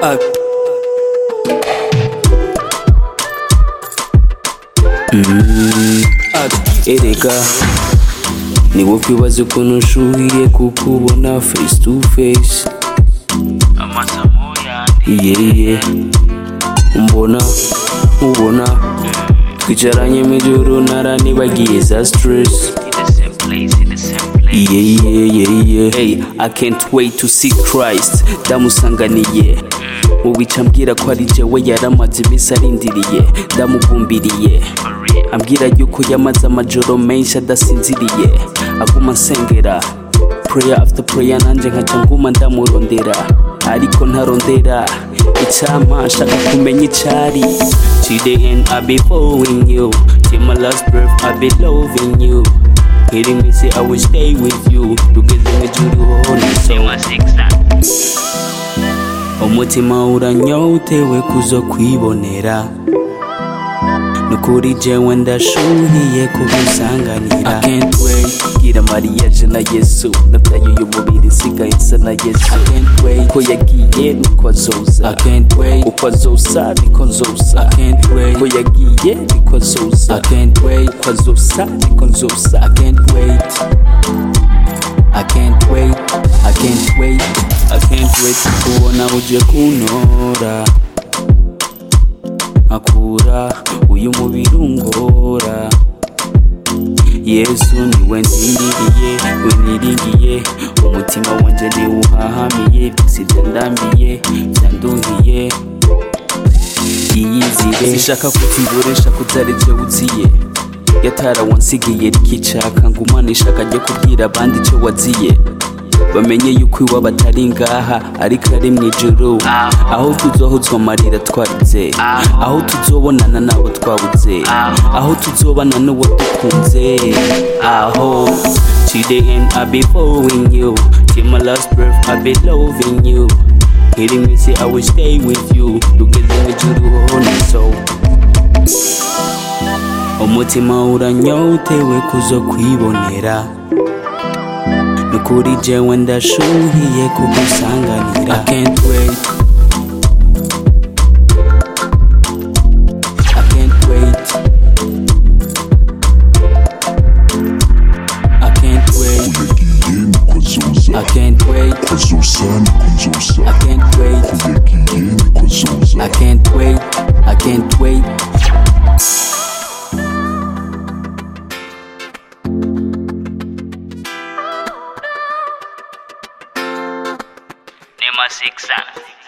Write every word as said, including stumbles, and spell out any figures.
Uh. Mm. Erega ni wowe kwibaza ukuntu ushuhiye kukubona face to face. Yeah, yeah. Mbona ubona twicaranye mw'ijoro naranibagiye za stress. Yeah, yeah, yeah, yeah. Hey, I can't wait to see Christ. Ndamusanganiye mubica ambwira ko ari jewe yaramaze iminsi arindiriye. Ndamugumbiriye ambwira yuko yamaze amajoro menshi adasinziriye. Aguma nsengera prayer after prayer, nanje nkaca nguma ndamurondera ariko ntarondera icampa nshaka kumenya icari. Till the end I be following you, till my last breath I be loving you. Hearing me say I will stay with you, tugeze mw'ijuru hone so. Umutima uranyotewe kuzo kwibonera, nukuri jewe ndashuhiye kugusanganira. I can't wait gira mariage na Yesu, nataye uyu mubiri sigaye nsa na Yesu. I can't wait ko yagiye nuko azoza. I can't wait uko azosa niko nzosa. I can't wait ko yagiye niko azoza. I can't wait uko azosa niko nzosa. I can't wait, I can't wait, I can't wait, I can't wait kubona uje kuntora akura uyu mubiri ungora. Yesu niwe ndindiriye, we niringiye, umutima wanje niwuhahamiye. Byose byandambiye byanduhiye iyizire, sishaka kutimburesha kutari je uziye. Yatara wansigiye rikicaka ngumana ishaka ryo kubwira abandi ico waziye. Bamenye yuko iwabo atari ngaha ariko ari mw'ijuru, aho tuzohozwa amarira twarize, aho tuzobonana nabo twabuze, aho tuzobana n'uwo dukunze, aho. Till the end I be following you, till my last breath I be loving you. Hearing me say I will stay with you, tugeze mw'ijuru hone so. Umutima uranyotewe kuzo kwibonera, nukuri jewe ndashuhiye kugusanganira. I can't wait, I can't wait, I can't wait, I can't wait, I can't wait, I can't wait, I can't wait. Nema six